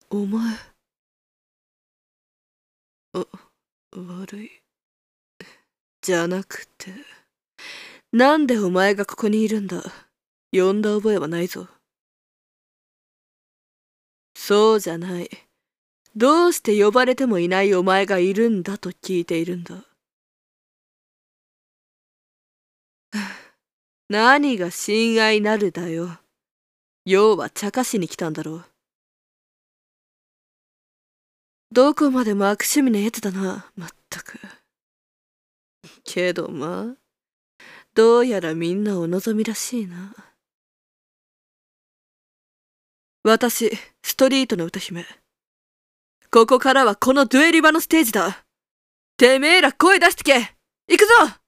お前。悪い。じゃなくて。なんでお前がここにいるんだ。呼んだ覚えはないぞ。そうじゃない。どうして呼ばれてもいないお前がいるんだと聞いているんだ。何が親愛なるだよ。要は茶化しに来たんだろう。どこまでも悪趣味なやつだな、まったく。けどまあ、どうやらみんなお望みらしいな。私、ストリートの歌姫。ここからはこのデュエリ場のステージだ。てめえら声出してけ。行くぞ。